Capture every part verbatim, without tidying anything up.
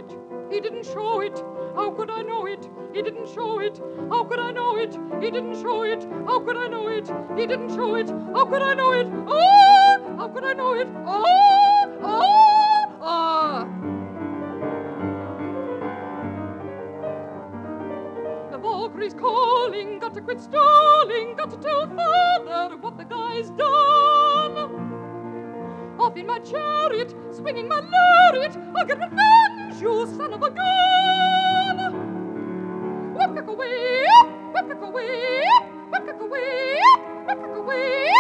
it, he didn't show it. How could I know it? He didn't show it. How could I know it? He didn't show it. How could I know it? He didn't show it. How could I know it? Oh, how could I know it? Oh, oh, ah. The Valkyrie's calling, got to quit stalling, got to tell father what the guy's done. Off in my chariot, swinging my lariat, I'll get revenge, you son of a gun! Whip away, whip away, whip away, whip away.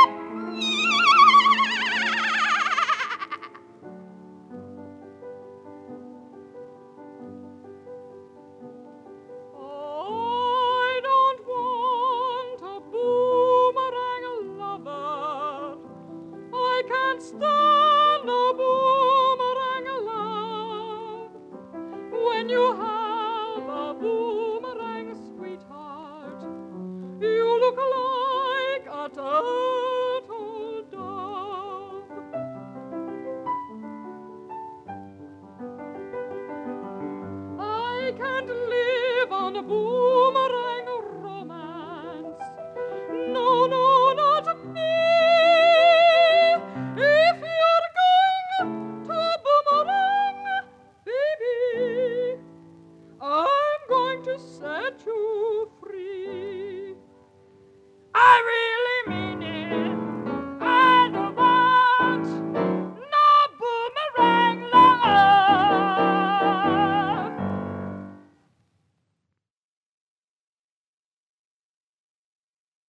I don't want a boomerang lover. I can't stand a boomerang love. When you have a boomerang sweetheart, you look like a turtle dove. I can't live on a boomerang romance. No, no, not me. If you're going to boomerang, baby, I'm going to set you